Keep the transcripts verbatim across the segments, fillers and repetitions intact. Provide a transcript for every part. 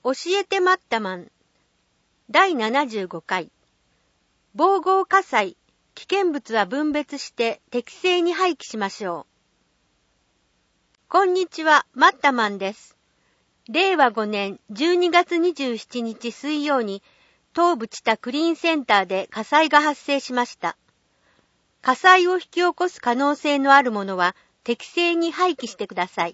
教えてマッタマンだいななじゅうごかい。防合火災、危険物は分別して適正に廃棄しましょう。こんにちは、マッタマンです。れいわごねんじゅうにがつにじゅうしちにち水曜に東部知多クリーンセンターで火災が発生しました。火災を引き起こす可能性のあるものは適正に廃棄してください。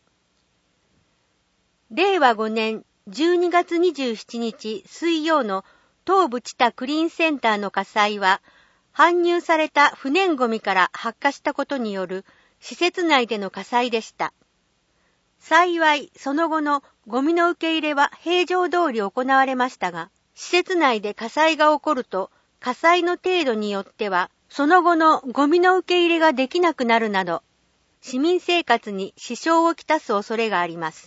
れいわごねんじゅうにがつにじゅうしちにち水曜の東部知多クリーンセンターの火災は、搬入された不燃ゴミから発火したことによる施設内での火災でした。幸い、その後のゴミの受け入れは平常通り行われましたが、施設内で火災が起こると、火災の程度によっては、その後のゴミの受け入れができなくなるなど、市民生活に支障をきたす恐れがあります。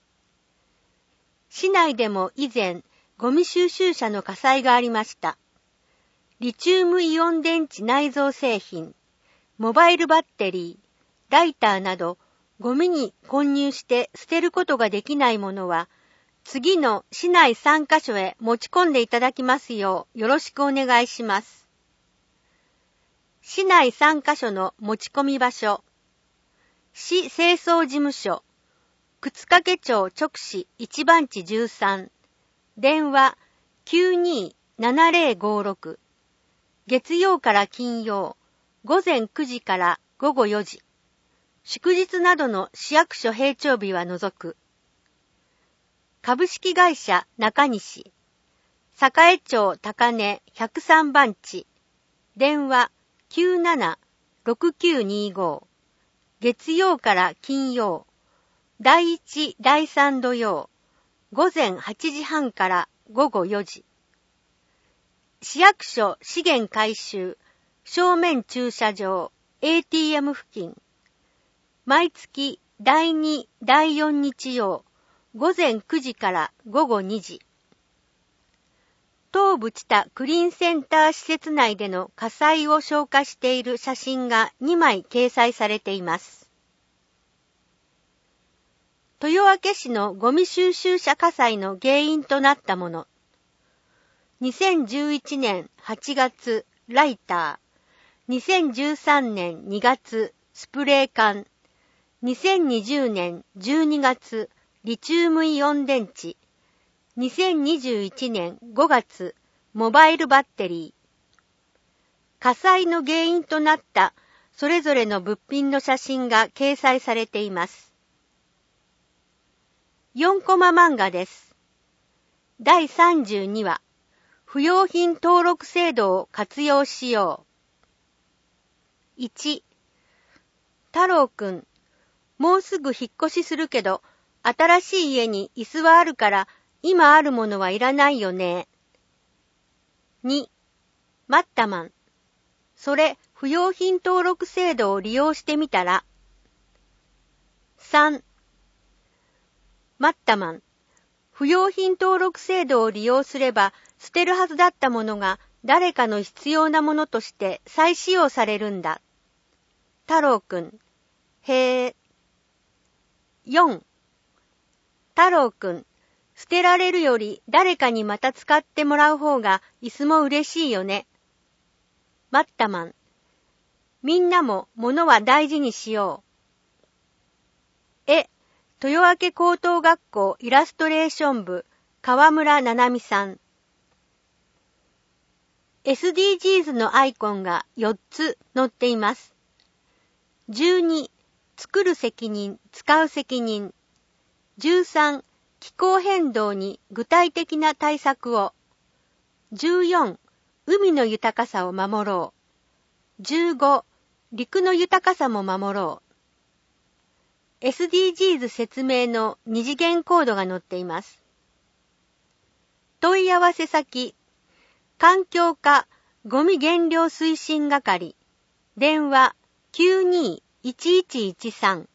市内でも以前、ゴミ収集車の火災がありました。リチウムイオン電池内蔵製品、モバイルバッテリー、ライターなど、ゴミに混入して捨てることができないものは、次の市内さんかしょへ持ち込んでいただきますようよろしくお願いします。市内さんかしょの持ち込み場所、市清掃事務所、沓掛町直市いちばんちじゅうさん、電話 きゅうにーななぜろごろく、月曜から金曜、ごぜんくじからごごよじ、祝日などの市役所閉庁日は除く。株式会社中西、栄町高根ひゃくさんばんち、電話 きゅうななろくきゅうにーご、月曜から金曜、だいいち、だいさん土曜、ごぜんはちじはんからごごよじ。市役所資源回収、正面駐車場、エーティーエム 付近。毎月だいに、だいよん日曜、ごぜんくじからごごにじ。東部知多クリーンセンター施設内での火災を消火している写真がにまい掲載されています。豊明市のゴミ収集車火災の原因となったもの。にせんじゅういちねんはちがつ、ライター。にせんじゅうさんねんにがつ、スプレー缶。にせんにじゅうねんじゅうにがつ、リチウムイオン電池。にせんにじゅういちねんごがつ、モバイルバッテリー。火災の原因となったそれぞれの物品の写真が掲載されています。よんコマ漫画です。だいさんじゅうにわ、不用品登録制度を活用しよう。いち、太郎くん、もうすぐ引っ越しするけど、新しい家に椅子はあるから、今あるものはいらないよね。に、マッタマン、それ、不用品登録制度を利用してみたら。さん、マッタマン、不用品登録制度を利用すれば、捨てるはずだったものが誰かの必要なものとして再使用されるんだ。太郎くん、へえ。よん、太郎くん、捨てられるより誰かにまた使ってもらう方が椅子も嬉しいよね。マッタマン、みんなも物は大事にしよう。え、豊明高等学校イラストレーション部、川村ななみさん。エスディージーズ のアイコンがよっつ載っています。じゅうに、作る責任、使う責任。じゅうさん、気候変動に具体的な対策を。じゅうよん、海の豊かさを守ろう。じゅうご、陸の豊かさも守ろう。エスディージーズ 説明の二次元コードが載っています。問い合わせ先、環境課ゴミ減量推進係、電話 きゅうにーいちいちいちさん。